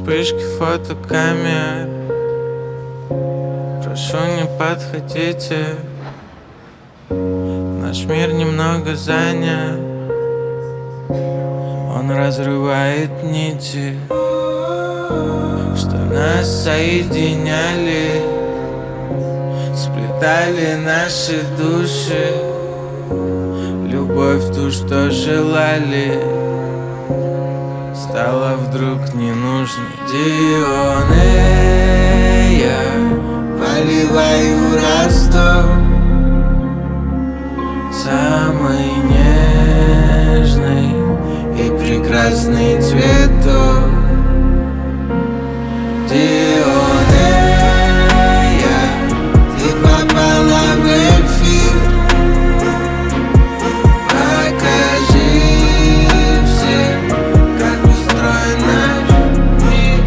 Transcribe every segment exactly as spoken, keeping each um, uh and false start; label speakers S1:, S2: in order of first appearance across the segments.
S1: вспышки фотокамер. Прошу, не подходите, наш мир немного занят. Он разрывает нити, что нас соединяли, сплетали наши души. Любовь ту, что желали, стала вдруг ненужной. Дионе, я поливаю Ростов самый нежный и прекрасный цветок. Дионе, я, ты попала в эфир. Покажи всем, как устроен наш мир.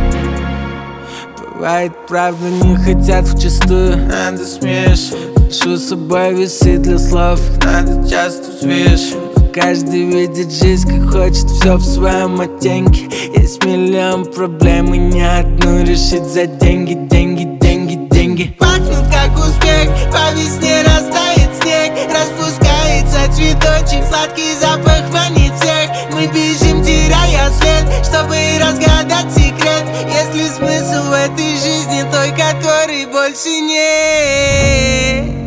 S1: Бывает, правда, не хотят вчистую, надо смешивать. Ношу с собой весы для слов, их надо часто взвешивать. Каждый видит жизнь, как хочет, все в своем оттенке. Есть миллион проблем и ни одну решить за деньги, деньги, деньги, деньги. Пахнут как успех, по весне растает снег, распускается цветочек, сладкий запах манит всех. Мы бежим, теряя след, чтобы разгадать секрет. Есть ли смысл в этой жизни, той, которой больше нет?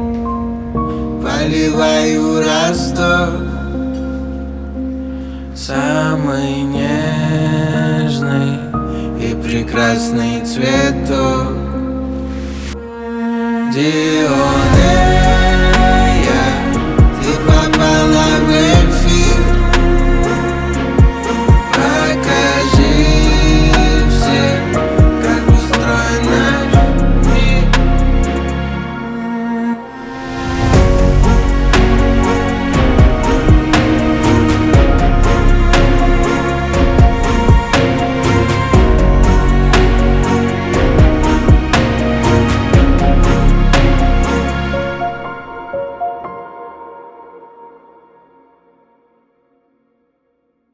S1: Поливаю Ростов самый нежный и прекрасный цветок. Дионе.